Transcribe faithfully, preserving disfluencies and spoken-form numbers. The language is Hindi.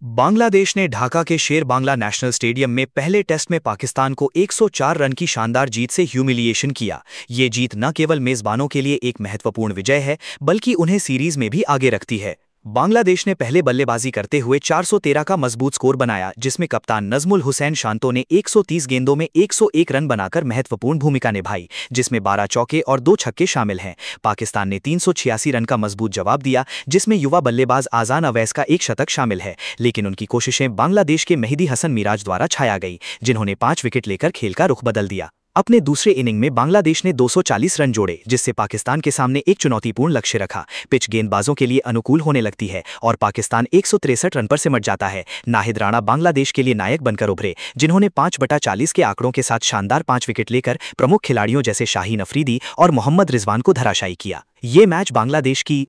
बांग्लादेश ने ढाका के शेर बांग्ला नेशनल स्टेडियम में पहले टेस्ट में पाकिस्तान को एक सौ चार रन की शानदार जीत से ह्यूमिलिएशन किया। ये जीत न केवल मेजबानों के लिए एक महत्वपूर्ण विजय है, बल्कि उन्हें सीरीज में भी आगे रखती है। बांग्लादेश ने पहले बल्लेबाजी करते हुए चार सौ तेरह का मजबूत स्कोर बनाया, जिसमें कप्तान नजमुल हुसैन शांतो ने एक सौ तीस गेंदों में एक सौ एक रन बनाकर महत्वपूर्ण भूमिका निभाई, जिसमें बारह चौके और दो छक्के शामिल हैं। पाकिस्तान ने तीन सौ छियासी रन का मजबूत जवाब दिया, जिसमें युवा बल्लेबाज आजान अवैस का एक शतक शामिल है, लेकिन उनकी कोशिशें बांग्लादेश के मेहदी हसन मिराज द्वारा छाया गई, जिन्होंने पांच विकेट लेकर खेल का रुख बदल दिया। अपने दूसरे इनिंग में बांग्लादेश ने दो सौ चालीस रन जोड़े, जिससे पाकिस्तान के सामने एक चुनौतीपूर्ण लक्ष्य रखा। पिच गेंदबाजों के लिए अनुकूल होने लगती है और पाकिस्तान एक सौ तिरसठ रन पर सिमट जाता है। नाहिद राणा बांग्लादेश के लिए नायक बनकर उभरे, जिन्होंने पाँच बटा चालीस के आंकड़ों के साथ शानदार पांच विकेट लेकर प्रमुख खिलाड़ियों जैसे शाहीन अफरीदी और मोहम्मद रिजवान को धराशायी किया। ये मैच बांग्लादेश की